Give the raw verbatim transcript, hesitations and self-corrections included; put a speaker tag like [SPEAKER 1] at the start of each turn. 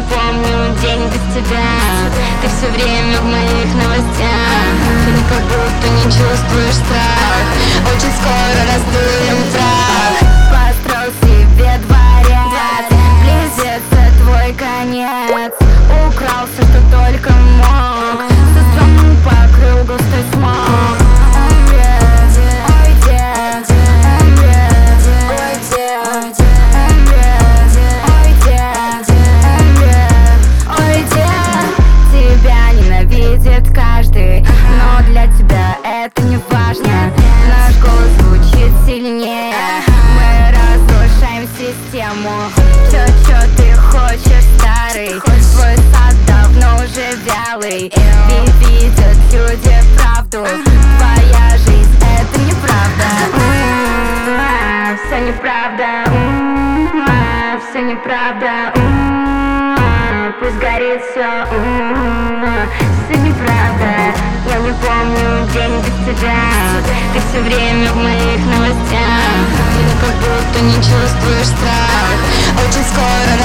[SPEAKER 1] помню день без тебя. Ты все время в моих новостях. Ты как будто не чувствуешь страх. Очень скоро раздуем прах.
[SPEAKER 2] Построил себе дворец, близится твой конец. Украл все, что только мог, всю страну покрыл густой смог. Каждый, но для тебя это не важно. Наш голос звучит сильнее. Мы разрушаем систему. Все, что ты хочешь, старый. Твой сад давно уже вялый. Ведь видят люди правду. Твоя жизнь это неправда. Все неправда. Все неправда. Пусть горит все. Все неправда. Я не помню день без тебя. Ты все время в моих новостях.
[SPEAKER 1] Ты как будто не чувствуешь страх. Очень скоро